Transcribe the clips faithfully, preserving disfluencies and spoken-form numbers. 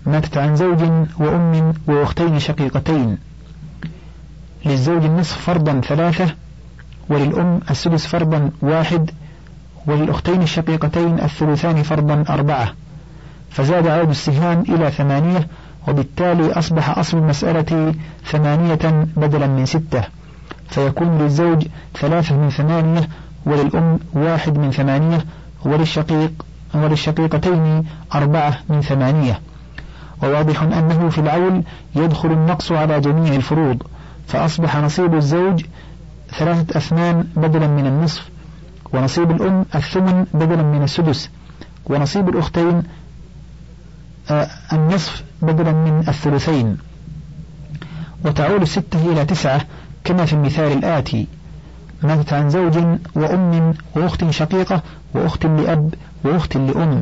ماتت عن زوج وأم وأختين شقيقتين. للزوج النصف فرضا ثلاثة، وللأم السدس فرضا واحد، وللأختين الشقيقتين الثلثان فرضا أربعة، فزاد عدد السهام إلى ثمانية، وبالتالي أصبح أصل المسألة ثمانية بدلا من ستة، فيكون للزوج ثلاثة من ثمانية، وللأم واحد من ثمانية، وللشقيق وللشقيقتين أربعة من ثمانية. وواضح أنه في العول يدخل النقص على جميع الفروض، فأصبح نصيب الزوج ثلاثة أثمان بدلا من النصف، ونصيب الأم الثمن بدلا من السدس، ونصيب الأختين آه النصف بدلا من الثلثين. وتعول الستة إلى تسعة كما في المثال الآتي: ماتت عن زوج وأم وأخت شقيقة وأخت لأب وأخت لأم.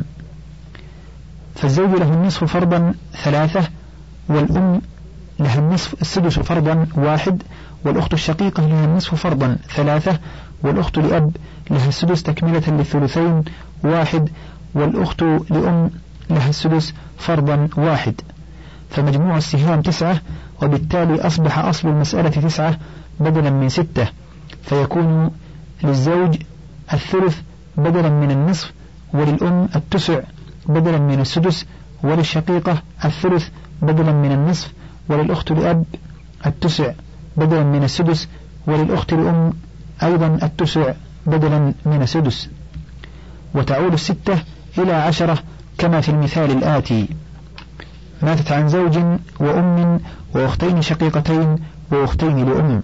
فالزوج له النصف فرضا ثلاثة، والأم لها النصف السدس فرضا واحد، والأخت الشقيقة لها النصف فرضا ثلاثة، والأخت لأب لها السدس تكملة للثلثين واحد، والأخت لأم لها السدس فرضا واحد. فمجموع السهام تسعة، وبالتالي أصبح أصل المسألة تسعة بدلا من ستة، فيكون للزوج الثلث بدلا من النصف، وللأم التسع بدلا من السدس، وللشقيقة الثلث بدلا من النصف، وللأخت لأب التسع بدلا من السدس، وللأخت لأم أيضا التسع بدلا من السدس. وتعود الستة إلى عشرة كما في المثال الآتي: ماتت عن زوج وأم وأختين شقيقتين وأختين لأم.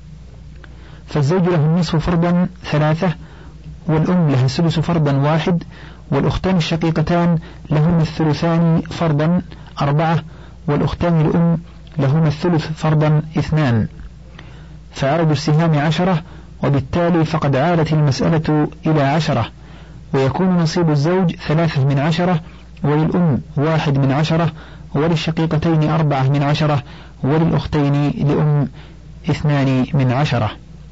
فالزوج له النصف فرضا ثلاثة، والأم لها السدس فرضا واحد، والأختان الشقيقتان لهما الثلثان فرضا أربعة، والأختان لأم لهما الثلث فرضا اثنان. فعدد السهام عشرة، وبالتالي فقد عالت المسألة إلى عشرة، ويكون نصيب الزوج ثلاثة من عشرة، وللأم واحد من عشرة، وللشقيقتين أربعة من عشرة، وللأختين لأم اثنان من عشرة.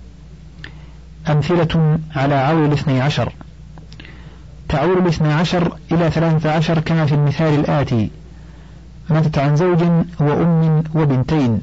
أمثلة على عول الاثني عشر: تعول الاثني عشر إلى ثلاثة عشر كما في المثال الآتي: ماتت عن زوج وأم وبنتين.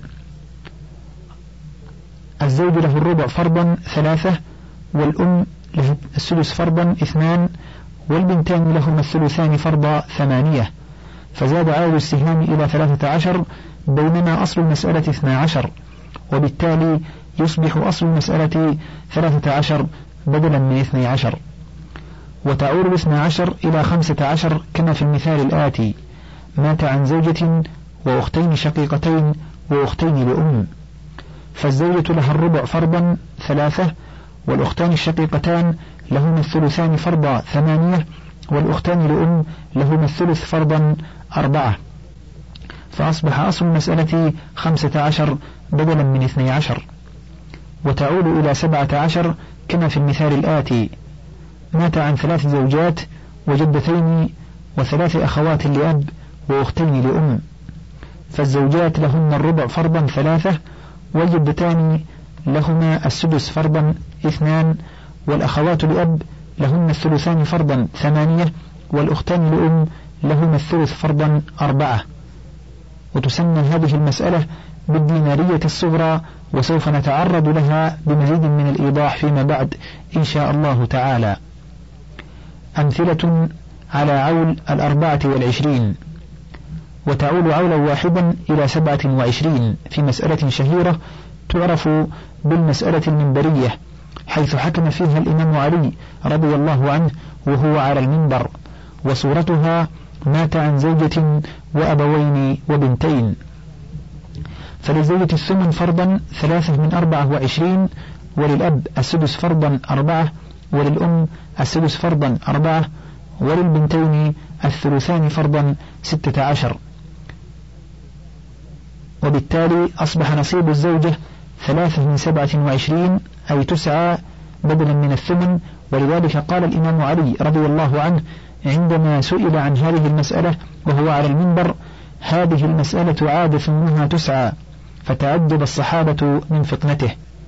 الزوج له الربع فرضا ثلاثة، والأم له السدس فرضا اثنان، والبنتان لهما الثلثان فرضا ثمانية، فزاد عدد السهام إلى ثلاثة عشر، بينما أصل المسألة اثنا عشر، وبالتالي يصبح أصل المسألة ثلاثة عشر بدلا من اثني عشر. وتعول الاثنى عشر إلى خمسة عشر كما في المثال الآتي: مات عن زوجة وأختين شقيقتين وأختين لأم. فالزوجة لها الربع فرضا ثلاثة، والأختان الشقيقتان لهما الثلثان فرضا ثمانية، والأختان لأم لهما الثلث فرضا أربعة، فأصبح أصل المسألة خمسة عشر بدلا من اثني عشر. وتعود إلى سبعة عشر كما في المثال الآتي: مات عن ثلاث زوجات وجدتين وثلاث أخوات لأب وأختين لأم. فالزوجات لهن الربع فرضا ثلاثة، والجدتان لهما السدس فرضا اثنان، والأخوات لأب لهن الثلثان فرضا ثمانية، والأختان لأم لهما الثلث فرضا أربعة. وتسمى هذه المسألة بالدينارية الصغرى، وسوف نتعرض لها بمزيد من الإيضاح فيما بعد إن شاء الله تعالى. أمثلة على عول الأربعة والعشرين: وتعول عولا واحدا إلى سبعة وعشرين في مسألة شهيرة تعرف بالمسألة المنبرية، حيث حكم فيها الإمام علي رضي الله عنه وهو على المنبر، وصورتها: مات عن زوجة وأبوين وبنتين. فللزوجة الثمن فرضا ثلاثة من أربعة وعشرين، وللأب السدس فرضا أربعة، وللأم السدس فرضا أربعة، وللبنتين الثلثان فرضا ستة عشر. وبالتالي أصبح نصيب الزوجة ثلاثة من سبعة وعشرين، أي تسعة بدلا من الثمن. ولذلك قال الإمام علي رضي الله عنه عندما سئل عن هذه المسألة وهو على المنبر: هذه المسألة عادة منها تسعة، فتعجب الصحابة من فطنته.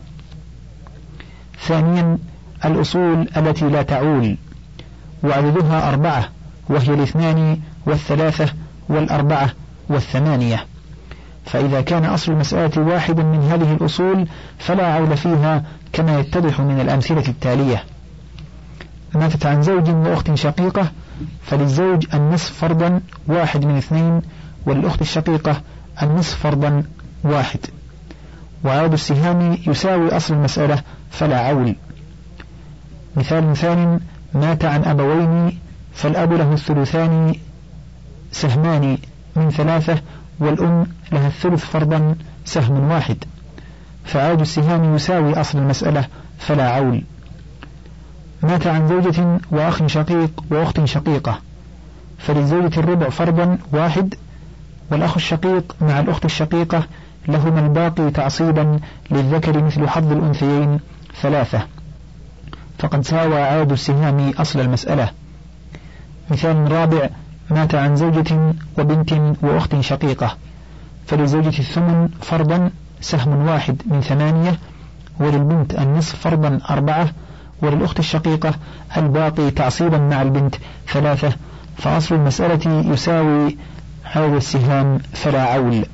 ثانيا: الأصول التي لا تعول، وعددها أربعة، وهي الاثنان والثلاثة والأربعة والثمانية. فإذا كان أصل المسألة واحدا من هذه الأصول فلا عول فيها كما يتضح من الأمثلة التالية. ماتت عن زوج وأخت شقيقة، فللزوج النصف فرضا واحد من اثنين، وللأخت الشقيقة النصف فرضا واحد، وعدد السهام يساوي أصل المسألة فلا عول. مثال ثاني: مات عن أبوين، فالأب له الثلثان سهمان من ثلاثة، والأم لها الثلث فرضا سهم واحد، فعدد السهام يساوي أصل المسألة فلا عول. مات عن زوجة وأخ شقيق وأخت شقيقة، فللزوجة الربع فرضا واحد، والأخ الشقيق مع الأخت الشقيقة لهما الباقي تعصيبا للذكر مثل حظ الأنثيين ثلاثة، فقد ساوى عدد السهام أصل المسألة. مثال رابع: مات عن زوجة وبنت وأخت شقيقة، فللزوجة الثمن فرضا سهم واحد من ثمانية، وللبنت النصف فرضا أربعة، وللأخت الشقيقة الباقي تعصيبا مع البنت ثلاثة، فأصل المسألة يساوي عدد السهام فلا عول.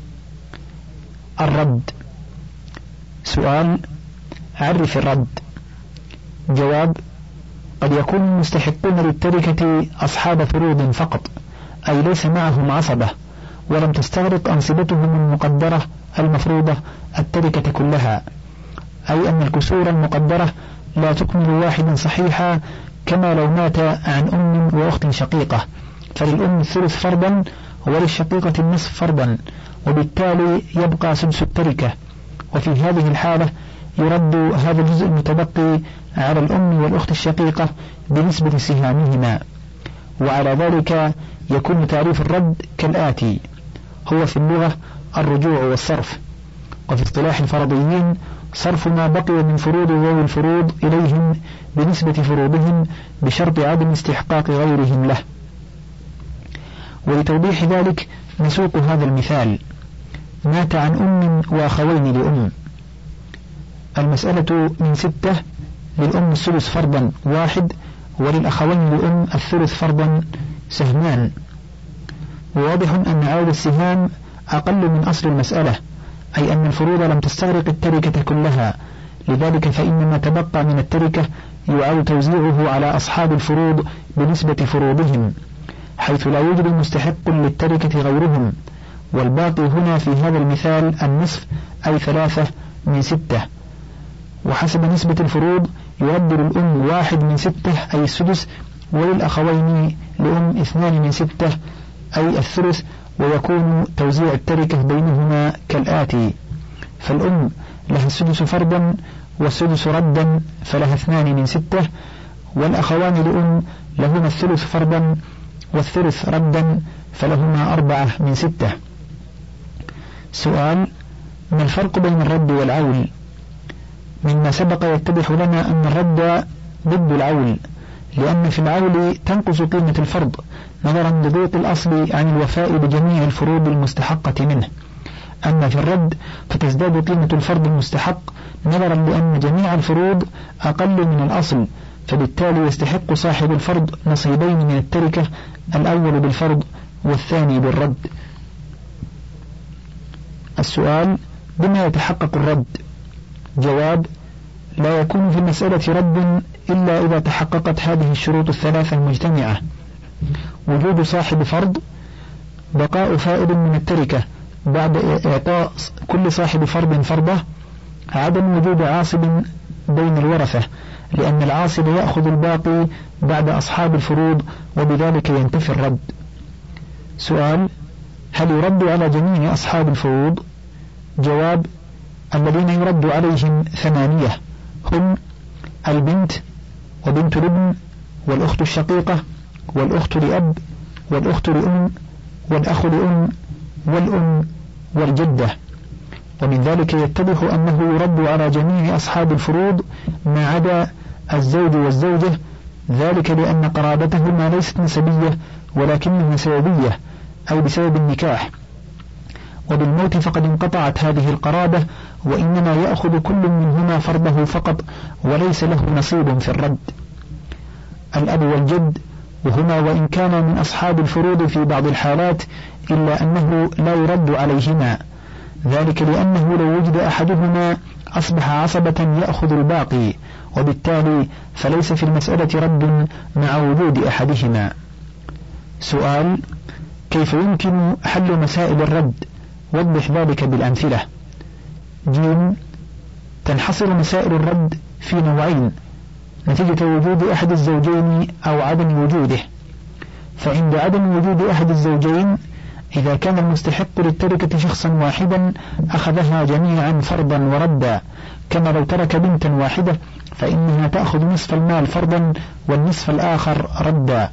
الرد. سؤال: عرف الرد. جواب: قد يكون المستحقون للتركة أصحاب فروض فقط، أي ليس معهم عصبة، ولم تستغرق أنصبتهم المقدرة المفروضة التركة كلها، أي أن الكسور المقدرة لا تكمل واحدا صحيحا، كما لو مات عن أم وأخت شقيقة، فللأم الثلث فرضا وللشقيقة النصف فرضا، وبالتالي يبقى سدس التركة. وفي هذه الحالة يرد هذا الجزء المتبقي على الأم والأخت الشقيقة بنسبة سهامهما. وعلى ذلك يكون تعريف الرد كالآتي: هو في اللغة الرجوع والصرف، وفي اصطلاح الفرضيين صرف ما بقي من فروض ذوي الفروض إليهم بنسبة فروضهم بشرط عدم استحقاق غيرهم له. ولتوضيح ذلك نسوق هذا المثال: مات عن أم وأخوين لأم، المسألة من ستة، للأم الثلث فرضا واحد، وللأخوين لأم الثلث فرضا سهمان. وواضح أن عدد السهام أقل من أصل المسألة، أي أن الفروض لم تستغرق التركة كلها، لذلك فإن ما تبقى من التركة يعاد توزيعه على أصحاب الفروض بنسبة فروضهم، حيث لا يوجد مستحق للتركة غيرهم، والباقي هنا في هذا المثال النصف، أي ثلاثة من ستة. وحسب نسبة الفروض يرد للأم واحد من ستة، أي السدس، وللأخوين لأم اثنان من ستة، أي الثلث، ويكون توزيع التركة بينهما كالآتي: فالأم لها السدس فرضا والسدس ردا فلها اثنان من ستة، والأخوان لأم لهما الثلث فرضا والثلث ردا فلهما أربعة من ستة. سؤال: ما الفرق بين الرد والعول؟ مما سبق يتضح لنا أن الرد ضد العول، لأن في العول تنقص قيمة الفرض نظرا لضيق الأصل عن الوفاء بجميع الفروض المستحقة منه، أما في الرد فتزداد قيمة الفرض المستحق نظرا لأن جميع الفروض أقل من الأصل، فبالتالي يستحق صاحب الفرض نصيبين من التركة، الأول بالفرض والثاني بالرد. السؤال: بما يتحقق الرد؟ جواب: لا يكون في المسألة رد إلا إذا تحققت هذه الشروط الثلاثة المجتمعة: وجود صاحب فرض، بقاء فائد من التركة بعد إعطاء كل صاحب فرض فرضه، عدم وجود عاصب بين الورثة، لأن العاصب يأخذ الباقي بعد أصحاب الفروض، وبذلك ينتفي الرد. سؤال: هل يرد على جميع أصحاب الفروض؟ جواب: الذين يرد عليهم ثمانية، هم البنت وبنت الابن والأخت الشقيقة والأخت لأب والأخت لأم والأخ لأم والأم والجدة. ومن ذلك يتضح أنه يرد على جميع أصحاب الفروض ما عدا الزوج والزوجة، ذلك لأن قرابتهما ليست نسبية ولكنها سببية، أو بسبب النكاح، وبالموت فقد انقطعت هذه القرابة، وإنما يأخذ كل منهما فرضه فقط وليس له نصيب في الرد. الأب والجد وهما وإن كانا من أصحاب الفروض في بعض الحالات إلا أنه لا يرد عليهما، ذلك لأنه لو وجد أحدهما أصبح عصبة يأخذ الباقي، وبالتالي فليس في المسألة رد مع وجود أحدهما. سؤال: كيف يمكن حل مسائل الرد؟ وضح ذلك بالأمثلة. جيم: تنحصر مسائل الرد في نوعين: نتيجة وجود أحد الزوجين أو عدم وجوده. فعند عدم وجود أحد الزوجين إذا كان المستحق للتركة شخصا واحدا أخذها جميعا فرضا وردا، كما لو ترك بنتا واحدة فإنها تأخذ نصف المال فرضا والنصف الآخر ردا.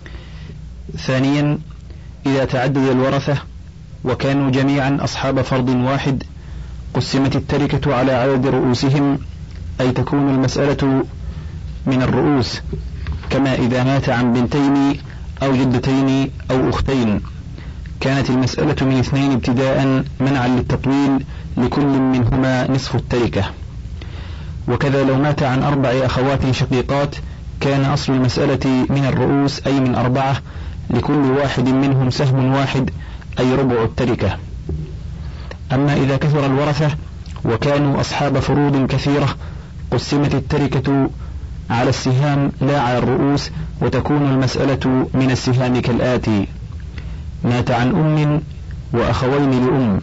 ثانيا: إذا تعدد الورثة وكانوا جميعا أصحاب فرض واحد قسمت التركة على عدد رؤوسهم، أي تكون المسألة من الرؤوس، كما إذا مات عن بنتين أو جدتين أو أختين كانت المسألة من اثنين ابتداء منعا للتطويل لكل منهما نصف التركة. وكذا لو مات عن أربع أخوات شقيقات كان أصل المسألة من الرؤوس أي من أربعة، لكل واحد منهم سهم واحد أي ربع التركة. أما إذا كثر الورثة وكانوا أصحاب فروض كثيرة قسمت التركة على السهام لا على الرؤوس، وتكون المسألة من السهام كالآتي: مات عن أم وأخوين لأم،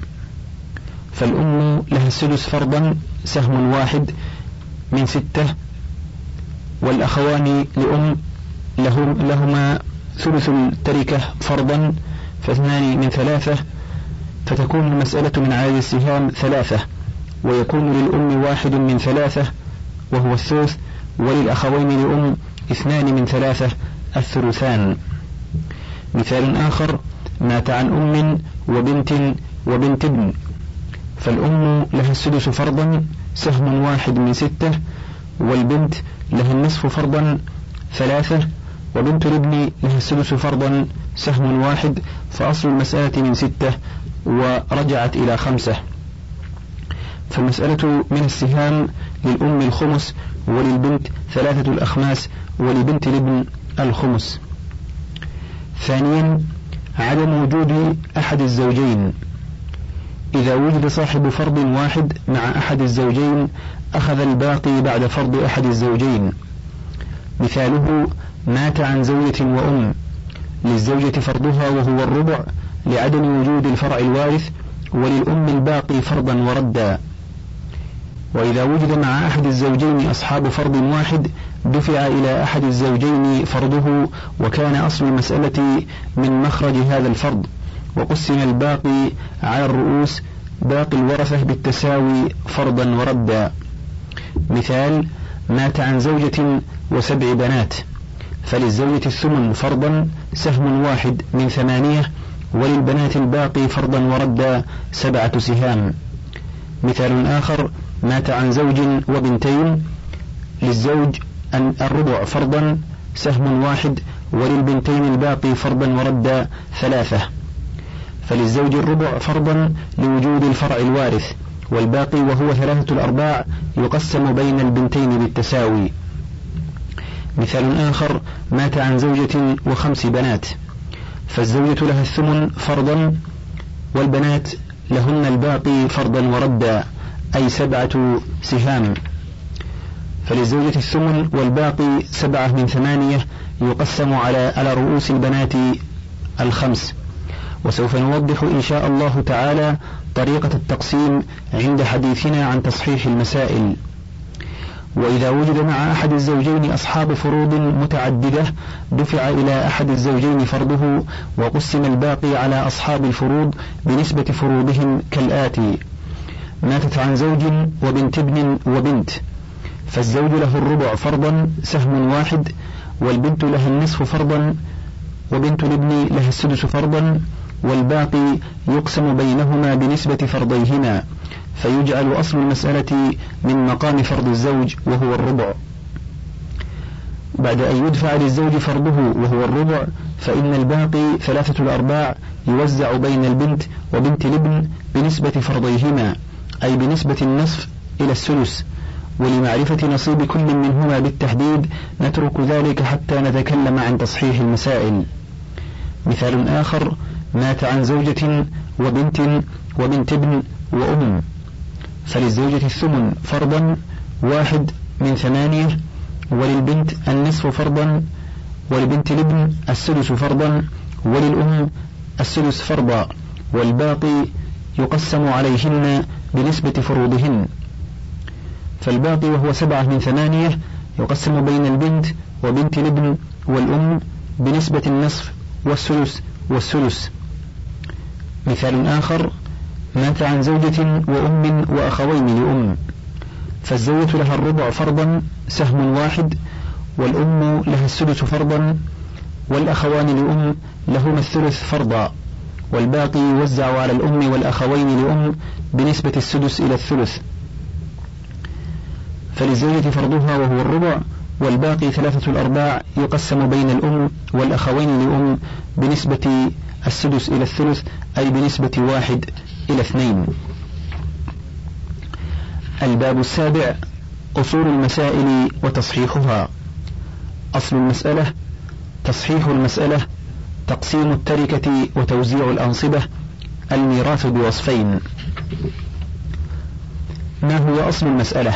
فالأم لها السدس فرضا سهم واحد من ستة، والأخوان لأم لهم لهما ثلث التركة فرضا فاثنان من ثلاثة، فتكون المسألة من عدد السهام ثلاثة، ويكون للأم واحد من ثلاثة وهو الثلث، وللأخوين لأم اثنان من ثلاثة الثلثان. مثال آخر: مات عن أم وبنت وبنت ابن، فالأم لها السدس فرضا سهم واحد من ستة، والبنت لها النصف فرضا ثلاثة، وبنت الابن لها السدس فرضا سهم واحد، فأصل المسألة من ستة ورجعت إلى خمسة. فالمسألة من السهام للأم الخمس، وللبنت ثلاثة الأخماس، ولبنت الابن الخمس. ثانيا: عدم وجود أحد الزوجين. إذا وجد صاحب فرض واحد مع أحد الزوجين أخذ الباقي بعد فرض أحد الزوجين. مثاله: مات عن زوجة وأم، للزوجة فرضها وهو الربع لعدم وجود الفرع الوارث، وللأم الباقي فرضا وردا. وإذا وجد مع أحد الزوجين أصحاب فرض واحد دفع إلى أحد الزوجين فرضه، وكان أصل المسألة من مخرج هذا الفرض، وقسم الباقي على الرؤوس باقي الورثة بالتساوي فرضا وردا. مثال: مات عن زوجة وسبع بنات، فللزوجة الثمن فرضا سهم واحد من ثمانية، وللبنات الباقي فرضا وردا سبعة سهام. مثال آخر: مات عن زوج وبنتين، للزوج الربع فرضا سهم واحد، وللبنتين الباقي فرضا وردا ثلاثة، فللزوج الربع فرضا لوجود الفرع الوارث، والباقي وهو ثلاثة الأرباع يقسم بين البنتين بالتساوي. مثال آخر: مات عن زوجة وخمس بنات، فالزوجة لها الثمن فرضا، والبنات لهن الباقي فرضا وردا أي سبعة سهام، فللزوجة الثمن والباقي سبعة من ثمانية يقسم على على رؤوس البنات الخمس. وسوف نوضح إن شاء الله تعالى طريقة التقسيم عند حديثنا عن تصحيح المسائل. وإذا وجد مع أحد الزوجين أصحاب فروض متعددة دفع إلى أحد الزوجين فرضه، وقسم الباقي على أصحاب الفروض بنسبة فروضهم كالآتي: ماتت عن زوج وبنت ابن وبنت، فالزوج له الربع فرضا سهم واحد، والبنت لها النصف فرضا، وبنت الابن لها السدس فرضا، والباقي يقسم بينهما بنسبة فرضيهما، فيجعل أصل المسألة من مقام فرض الزوج وهو الربع. بعد أن يدفع للزوج فرضه وهو الربع فإن الباقي ثلاثة الأرباع يوزع بين البنت وبنت الابن بنسبة فرضيهما، أي بنسبة النصف إلى السدس، ولمعرفة نصيب كل منهما بالتحديد نترك ذلك حتى نتكلم عن تصحيح المسائل. مثال آخر: مات عن زوجة وبنت وبنت ابن وأم، فللزوجة الثمن فرضا واحد من ثمانية، وللبنت النصف فرضا، ولبنت الابن السدس فرضا، وللأم السدس فرضا، والباقي يقسم عليهن بنسبة فروضهن. فالباقي وهو سبعة من ثمانية يقسم بين البنت وبنت الابن والأم بنسبة النصف والسدس والسدس. مثال آخر: مات عن زوجة وأم وأخوين لأم، فالزوجة لها الربع فرضا سهم واحد، والأم لها السدس فرضا، والأخوان لأم لهما الثلث فرضا، والباقي يوزع على الأم والأخوين لأم بنسبة السدس إلى الثلث. فللزوجة فرضها وهو الربع، والباقي ثلاثة الأرباع يقسم بين الأم والأخوين لأم بنسبة السدس إلى الثلث، أي بنسبة واحد إلى اثنين. الباب السابع: أصول المسائل وتصحيحها. أصل المسألة: تصحيح المسألة، تقسيم التركة وتوزيع الأنصبة، الميراث بوصفين. ما هو أصل المسألة؟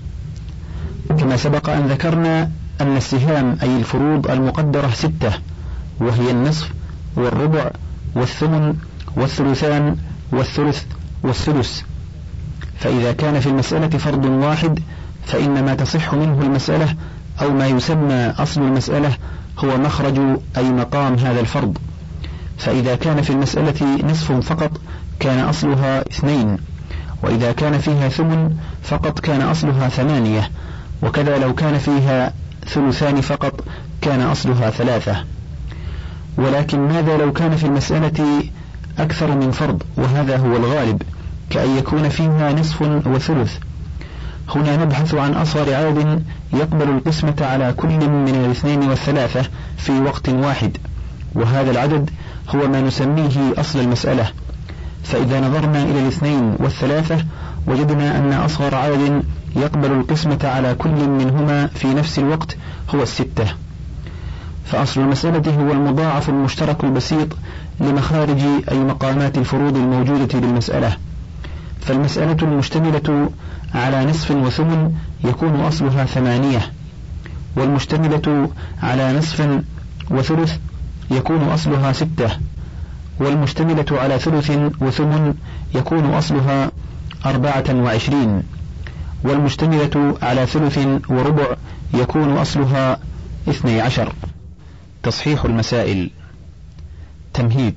كما سبق أن ذكرنا أن السهام أي الفروض المقدرة ستة، وهي النصف والربع والثمن والثلثان والثلث والسدس. فإذا كان في المسألة فرض واحد فإن ما تصح منه المسألة أو ما يسمى أصل المسألة هو مخرج أي مقام هذا الفرض. فإذا كان في المسألة نصف فقط كان أصلها اثنين، وإذا كان فيها ثمن فقط كان أصلها ثمانية، وكذا لو كان فيها ثلثان فقط كان أصلها ثلاثة. ولكن ماذا لو كان في المسألة أكثر من فرض، وهذا هو الغالب، كأن يكون فيها نصف وثلث؟ هنا نبحث عن أصغر عدد يقبل القسمة على كل من الاثنين والثلاثة في وقت واحد، وهذا العدد هو ما نسميه أصل المسألة. فإذا نظرنا إلى الاثنين والثلاثة وجدنا أن أصغر عدد يقبل القسمة على كل منهما في نفس الوقت هو الستة. فأصل المسألة هو المضاعف المشترك البسيط لمخارج أي مقامات الفروض الموجودة بالمسألة. فالمسألة المشتملة على نصف وثمن يكون أصلها ثمانية، والمشتملة على نصف وثلث يكون أصلها ستة، والمشتملة على ثلث وثمن يكون أصلها أربعة وعشرين، والمشتملة على ثلث وربع يكون أصلها اثني عشر. تصحيح المسائل. تمهيد: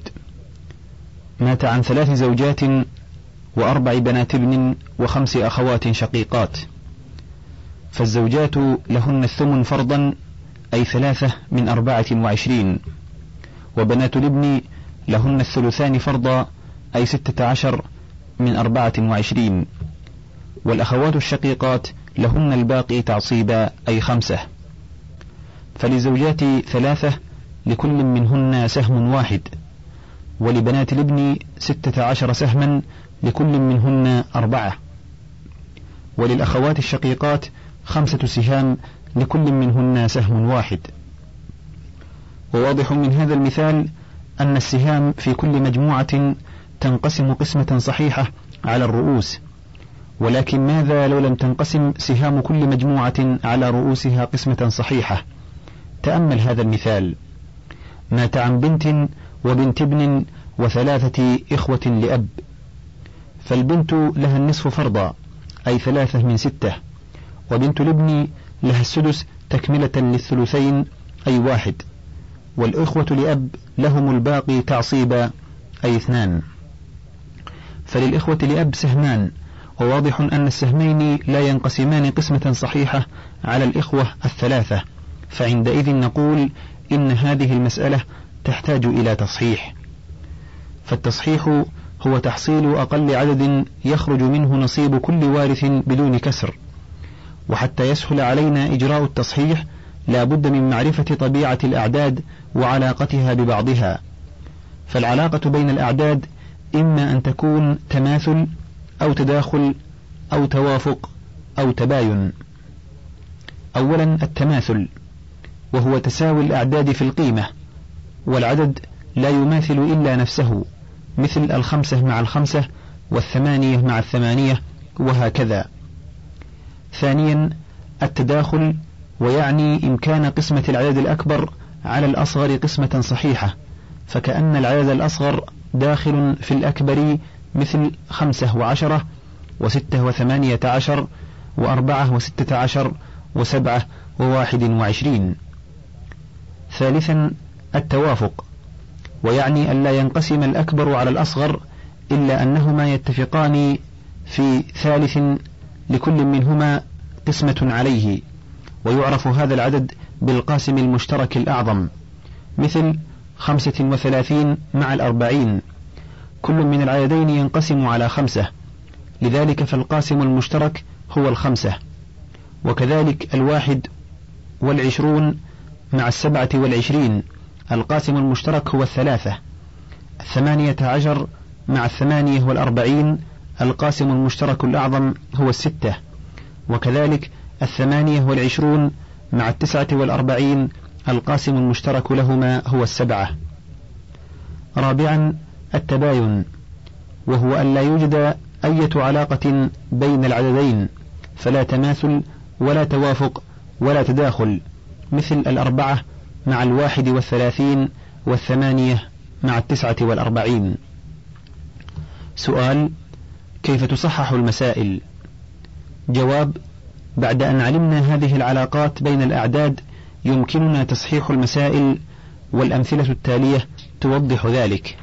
مات عن ثلاث زوجات وأربع بنات ابن وخمس أخوات شقيقات، فالزوجات لهن الثمن فرضا أي ثلاثة من أربعة وعشرين، وبنات الابن لهن الثلثان فرضا أي ستة عشر من أربعة وعشرين، والأخوات الشقيقات لهن الباقي تعصيبا أي خمسة. فللزوجات ثلاثة لكل منهن سهم واحد، ولبنات الابن ستة عشر سهما لكل منهن أربعة، وللأخوات الشقيقات خمسة سهام لكل منهن سهم واحد. وواضح من هذا المثال أن السهام في كل مجموعة تنقسم قسمة صحيحة على الرؤوس، ولكن ماذا لو لم تنقسم سهام كل مجموعة على رؤوسها قسمة صحيحة؟ تأمل هذا المثال: مات عن بنت وبنت ابن وثلاثة إخوة لأب، فالبنت لها النصف فرضا أي ثلاثة من ستة، وبنت الابن لها السدس تكملة للثلثين أي واحد، والإخوة لأب لهم الباقي تعصيبا أي اثنان. فللإخوة لأب سهمان، وواضح أن السهمين لا ينقسمان قسمة صحيحة على الإخوة الثلاثة، فعندئذ نقول إن هذه المسألة تحتاج إلى تصحيح. فالتصحيح هو تحصيل أقل عدد يخرج منه نصيب كل وارث بدون كسر. وحتى يسهل علينا إجراء التصحيح لا بد من معرفة طبيعة الأعداد وعلاقتها ببعضها. فالعلاقة بين الأعداد إما أن تكون تماثل أو تداخل أو توافق أو تباين. أولا التماثل، وهو تساوي الأعداد في القيمة، والعدد لا يماثل إلا نفسه، مثل الخمسة مع الخمسة والثمانية مع الثمانية وهكذا. ثانيا التداخل، ويعني إمكان قسمة العدد الأكبر على الأصغر قسمة صحيحة، فكأن العدد الأصغر داخل في الأكبر، مثل خمسة وعشرة وستة وثمانية عشر وأربعة وستة عشر وسبعة وواحد وعشرين. ثالثا التوافق، ويعني أن لا ينقسم الأكبر على الأصغر إلا أنهما يتفقان في ثالث لكل منهما قسمة عليه، ويعرف هذا العدد بالقاسم المشترك الأعظم، مثل خمسة وثلاثين مع الأربعين، كل من العددين ينقسم على خمسة، لذلك فالقاسم المشترك هو الخمسة. وكذلك الواحد والعشرون مع السبعة والعشرين، القاسم المشترك هو الثلاثة. الثمانية عشر مع الثمانية والأربعين، القاسم المشترك الأعظم هو الستة. وكذلك الثمانية والعشرون مع التسعة والأربعين، القاسم المشترك لهما هو السبعة. رابعا التباين، وهو أن لا يوجد أي علاقة بين العددين، فلا تماثل ولا توافق ولا تداخل، مثل الأربعة مع الواحد والثلاثين والثمانية مع التسعة والأربعين. سؤال: كيف تصحح المسائل؟ جواب: بعد أن علمنا هذه العلاقات بين الأعداد يمكننا تصحيح المسائل، والأمثلة التالية توضح ذلك.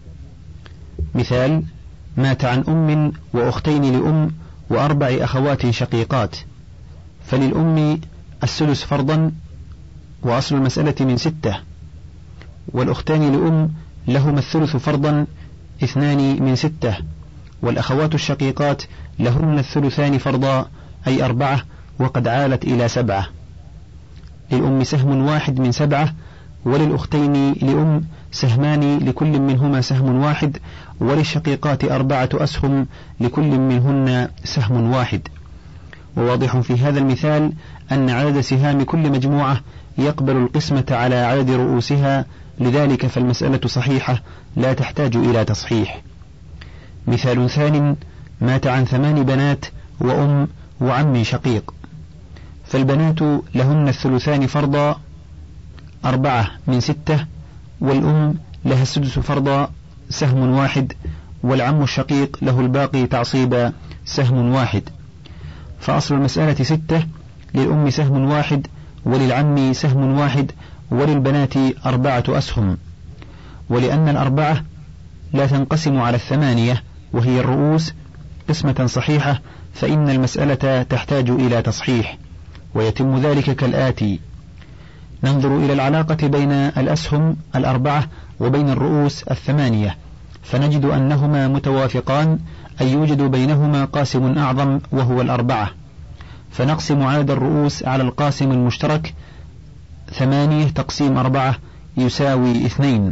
مثال: مات عن أم وأختين لأم وأربع أخوات شقيقات، فللأم السدس فرضا، وأصل المسألة من ستة، والأختان لأم لهما الثلث فرضا، اثنان من ستة، والأخوات الشقيقات لهن الثلثان فرضا، أي أربعة، وقد عالت إلى سبعة. للأم سهم واحد من سبعة، وللأختين لأم سهمان لكل منهما سهم واحد، وللشقيقات أربعة أسهم لكل منهن سهم واحد. وواضح في هذا المثال أن عدد سهام كل مجموعة يقبل القسمة على عدد رؤوسها، لذلك فالمسألة صحيحة لا تحتاج إلى تصحيح. مثال ثانٍ: مات عن ثمان بنات وأم وعم شقيق، فالبنات لهن الثلثان فرضا، أربعة من ستة، والأم لها السدس فرضا، سهم واحد، والعم الشقيق له الباقي تعصيبا، سهم واحد. فأصل المسألة ستة، للأم سهم واحد، وللعم سهم واحد، وللبنات أربعة أسهم. ولأن الأربعة لا تنقسم على الثمانية وهي الرؤوس قسمة صحيحة، فإن المسألة تحتاج إلى تصحيح، ويتم ذلك كالآتي: ننظر إلى العلاقة بين الأسهم الأربعة وبين الرؤوس الثمانية، فنجد أنهما متوافقان، أي يوجد بينهما قاسم أعظم وهو الأربعة، فنقسم عدد الرؤوس على القاسم المشترك، ثمانية تقسيم أربعة يساوي اثنين،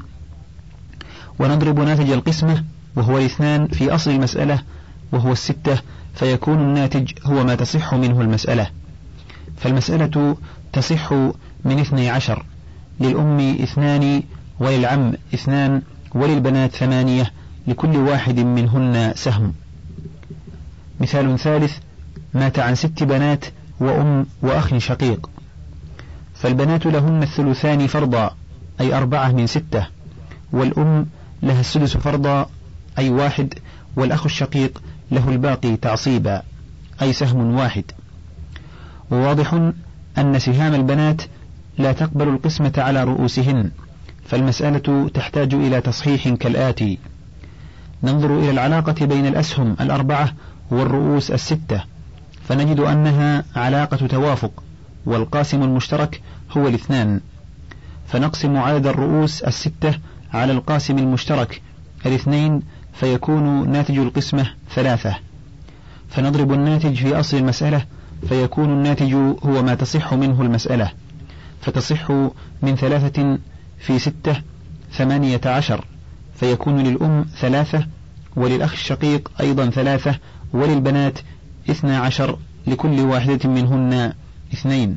ونضرب ناتج القسمة وهو الاثنان في أصل المسألة وهو الستة، فيكون الناتج هو ما تصح منه المسألة. فالمسألة تصح من اثني عشر، للأم اثنان، وللعم اثنان، وللبنات ثمانية، لكل واحد منهن سهم. مثال ثالث: مات عن ست بنات وأم وأخ شقيق، فالبنات لهن الثلثان فرضا، أي أربعة من ستة، والأم لها السدس فرضا، أي واحد، والأخ الشقيق له الباقي تعصيبا، أي سهم واحد. وواضح أن سهام البنات لا تقبل القسمة على رؤوسهن، فالمسألة تحتاج إلى تصحيح كالآتي: ننظر إلى العلاقة بين الأسهم الأربعة والرؤوس الستة، فنجد أنها علاقة توافق، والقاسم المشترك هو الاثنان، فنقسم عدد الرؤوس الستة على القاسم المشترك الاثنين، فيكون ناتج القسمة ثلاثة، فنضرب الناتج في أصل المسألة، فيكون الناتج هو ما تصح منه المسألة، فتصح من ثلاثة في ستة ثمانية عشر، فيكون للأم ثلاثة، وللأخ الشقيق أيضا ثلاثة، وللبنات اثنى عشر لكل واحدة منهن اثنين.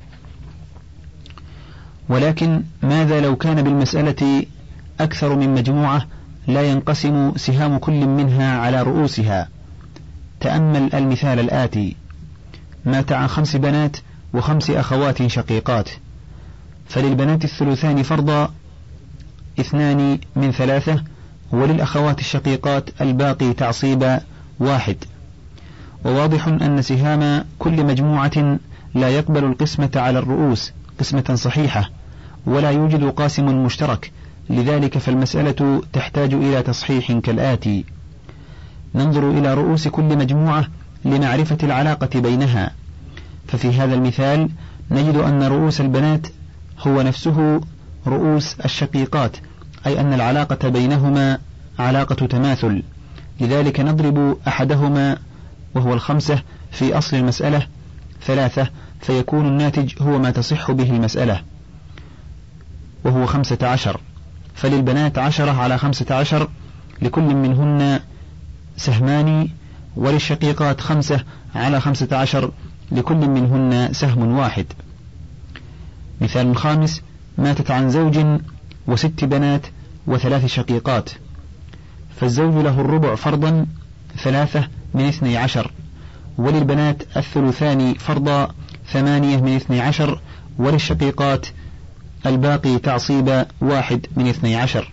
ولكن ماذا لو كان بالمسألة أكثر من مجموعة لا ينقسم سهام كل منها على رؤوسها؟ تأمل المثال الآتي: مات عن خمس بنات وخمس أخوات شقيقات، فللبنات الثلثان فرضا اثنان من ثلاثة، وللأخوات الشقيقات الباقي تعصيب واحد. وواضح أن سهام كل مجموعة لا يقبل القسمة على الرؤوس قسمة صحيحة، ولا يوجد قاسم مشترك، لذلك فالمسألة تحتاج إلى تصحيح كالآتي: ننظر إلى رؤوس كل مجموعة لمعرفة العلاقة بينها. ففي هذا المثال نجد أن رؤوس البنات هو نفسه رؤوس الشقيقات، أي أن العلاقة بينهما علاقة تماثل، لذلك نضرب أحدهما وهو الخمسة في أصل المسألة ثلاثة، فيكون الناتج هو ما تصح به المسألة وهو خمسة عشر. فللبنات عشرة على خمسة عشر لكل منهن سهمان، وللشقيقات خمسة على خمسة عشر لكل منهن سهم واحد. مثال خامس: ماتت عن زوج وست بنات وثلاث شقيقات، فالزوج له الربع فرضا ثلاثة من اثني عشر، وللبنات الثلثان فرضا ثمانية من اثني عشر، وللشقيقات الباقي تعصيب واحد من اثني عشر.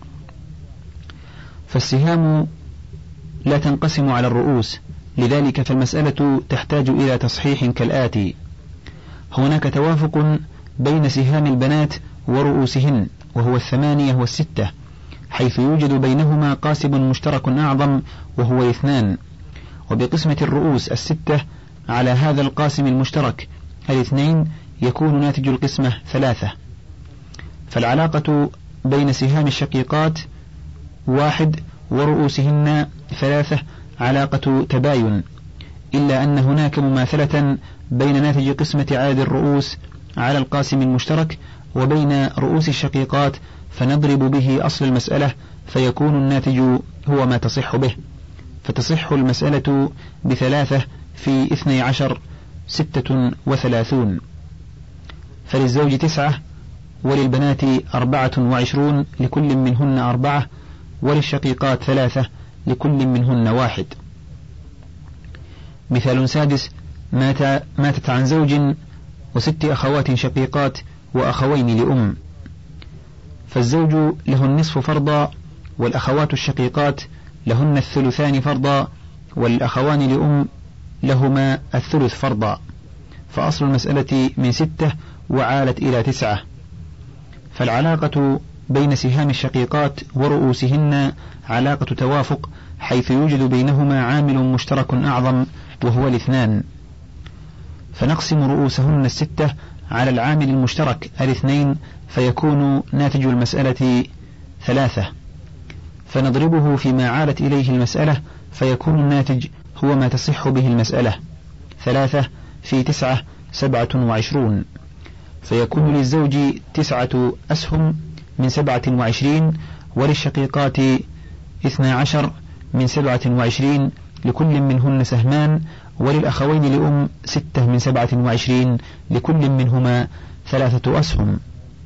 فالسهام لا تنقسم على الرؤوس، لذلك فالمسألة تحتاج إلى تصحيح كالآتي: هناك توافق بين سهام البنات ورؤوسهن وهو الثمانية والستة، حيث يوجد بينهما قاسم مشترك أعظم وهو اثنان، وبقسمة الرؤوس الستة على هذا القاسم المشترك الاثنين يكون ناتج القسمة ثلاثة. فالعلاقة بين سهام الشقيقات واحد ورؤوسهن ثلاثة علاقة تباين، إلا أن هناك مماثلة بين ناتج قسمة عدد الرؤوس على القاسم المشترك وبين رؤوس الشقيقات، فنضرب به أصل المسألة فيكون الناتج هو ما تصح به، فتصح المسألة بثلاثة في اثني عشر ستة وثلاثون. فللزوج تسعة، وللبنات أربعة وعشرون لكل منهن أربعة، وللشقيقات ثلاثة لكل منهن واحد. مثال سادس: مات ماتت عن زوج وست أخوات شقيقات وأخوين لأم، فالزوج له النصف فرضا، والأخوات الشقيقات لهن الثلثان فرضا، والأخوان لأم لهما الثلث فرضا. فأصل المسألة من ستة وعالت إلى تسعة. فالعلاقة بين سهام الشقيقات ورؤوسهن علاقة توافق، حيث يوجد بينهما عامل مشترك أعظم وهو الاثنان، فنقسم رؤوسهن الستة على العامل المشترك الاثنين، فيكون ناتج المسألة ثلاثة، فنضربه فيما عالت إليه المسألة فيكون الناتج هو ما تصح به المسألة ثلاثة في تسعة سبعة وعشرون، فيكون للزوج تسعة أسهم من سبعة وعشرين، وللشقيقات اثنى عشر من سبعة وعشرين لكل منهن سهمان، وللأخوين لأم ستة من سبعة وعشرين لكل منهما ثلاثة أسهم.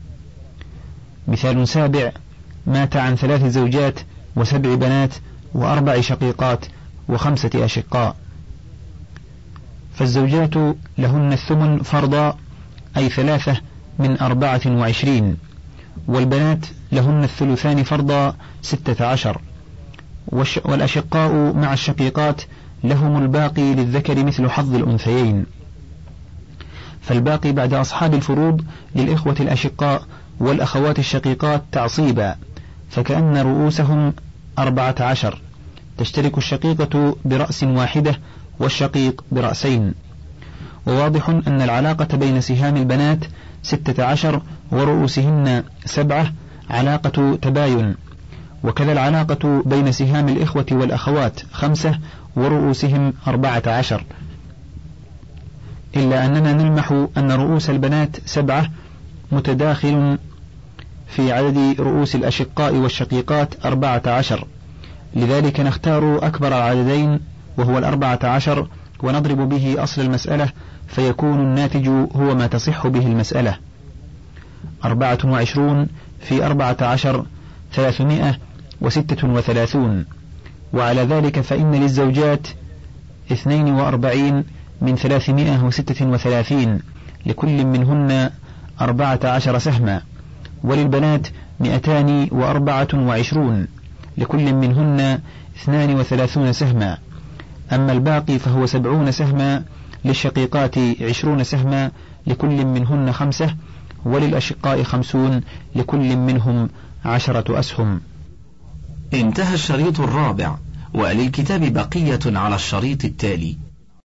مثال سابع: مات عن ثلاث زوجات وسبع بنات وأربع شقيقات وخمسة أشقاء، فالزوجات لهن الثمن فرضا، أي ثلاثة من أربعة وعشرين، والبنات لهن الثلثان فرضا ستة عشر، والأشقاء مع الشقيقات لهم الباقي للذكر مثل حظ الأنثيين. فالباقي بعد أصحاب الفروض للإخوة الأشقاء والأخوات الشقيقات تعصيبا، فكأن رؤوسهم أربعة عشر، تشترك الشقيقة برأس واحدة والشقيق برأسين. وواضح أن العلاقة بين سهام البنات ستة عشر ورؤوسهن سبعة علاقة تباين، وكذا العلاقة بين سهام الإخوة والأخوات خمسة ورؤوسهم أربعة عشر، إلا أننا نلمح أن رؤوس البنات سبعة متداخل في عدد رؤوس الأشقاء والشقيقات أربعة عشر، لذلك نختار أكبر العددين وهو الأربعة عشر ونضرب به أصل المسألة فيكون الناتج هو ما تصح به المسألة. أربعة وعشرون في أربعة عشر ثلاثمائة وستة وثلاثون. وعلى ذلك فإن للزوجات اثنين وأربعين من ثلاثمائة وستة وثلاثين لكل منهن أربعة عشر سهما، وللبنات مئتان وأربعة وعشرون لكل منهن اثنان وثلاثون سهما. أما الباقي فهو سبعون سهما، للشقيقات عشرون سهما لكل منهن خمسة، وللأشقاء خمسون لكل منهم عشرة أسهم. انتهى الشريط الرابع، وللكتاب بقية على الشريط التالي.